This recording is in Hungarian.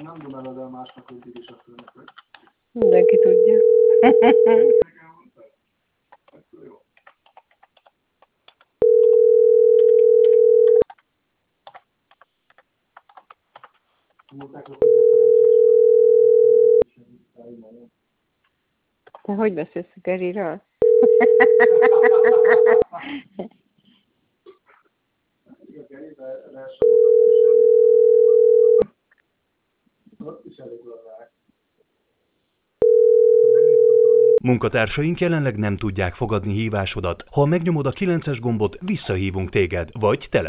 Mindenki tudja. Te hogy beszélsz a Geriről? Munkatársaink jelenleg nem tudják fogadni hívásodat. Ha megnyomod a 9-es gombot, visszahívunk téged, vagy